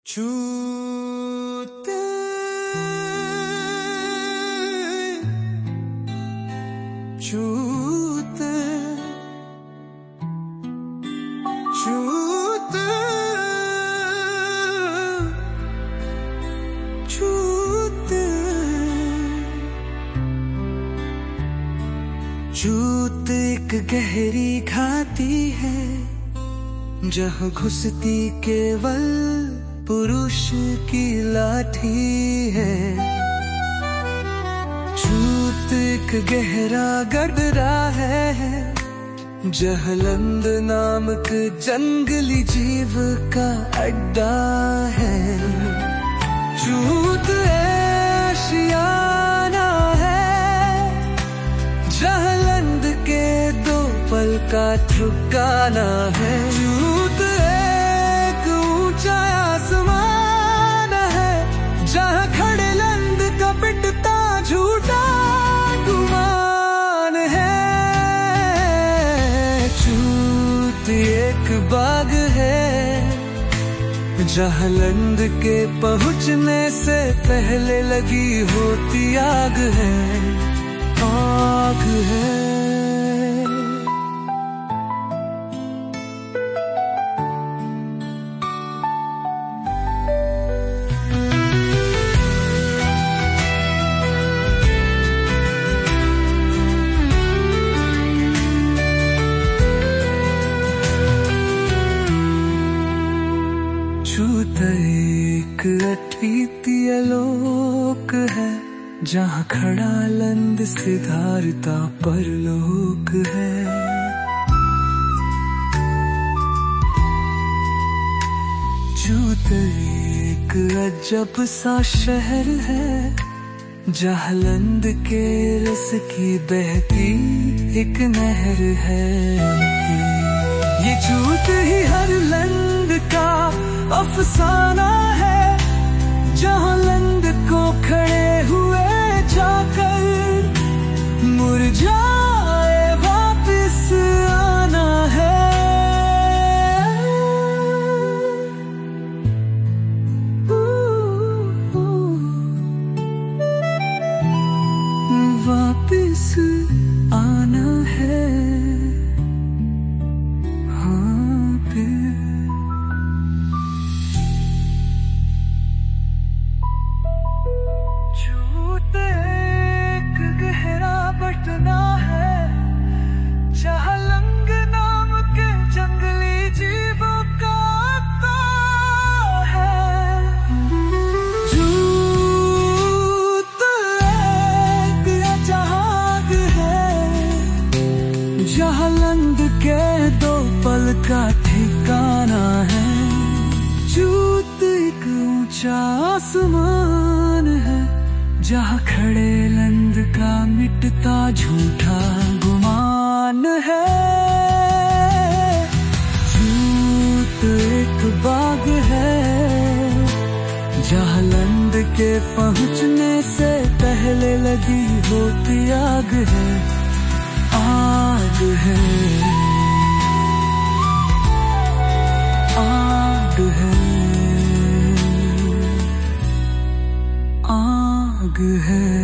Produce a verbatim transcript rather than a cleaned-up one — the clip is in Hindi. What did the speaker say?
छूते छूते छूते छूते छूत एक गहरी घाटी है जहाँ घुसती केवल पुरुष की लाठी है। छूत एक गहरा गडरा है जहलंद नामक जंगली जीव का अड्डा है। छूत आशियाना है जहलंद के दो पल का ठिकाना है। छूत एक ऊंचा आसमान है जहाँ खड़े लंद का पिटता झूठा गुमान है। छूत एक बाग है जहाँ लंद के पहुँचने से पहले लगी होती आग है, आग है। छूत एक अद्वितीय लोक है जहाँ खड़ा लंद सिधारता परलोक है। छूत एक अजब सा शहर है जहाँ लंद के रस की बहती एक नहर है। ये छूत ही हर लंद का अफसाना है जहाँ लंद को खड़े हुए जाकर मुरझाए वापिस आना है। वापिस आना है। हाँ फिर छूत एक गहरा बटना है जहाँ लंग नाम के जंगली जीवों का अड्डा है। छूत एक जहाग है जहाँ लंद के दो पल का ठिकाना है। छूत एक ऊंचा आसमान है जहाँ खड़े लंद का मिटता झूठा गुमान है। छूत एक बाग है जहाँ लंद के पहुँचने से पहले लगी होती आग है, आग है, आग है, आग है।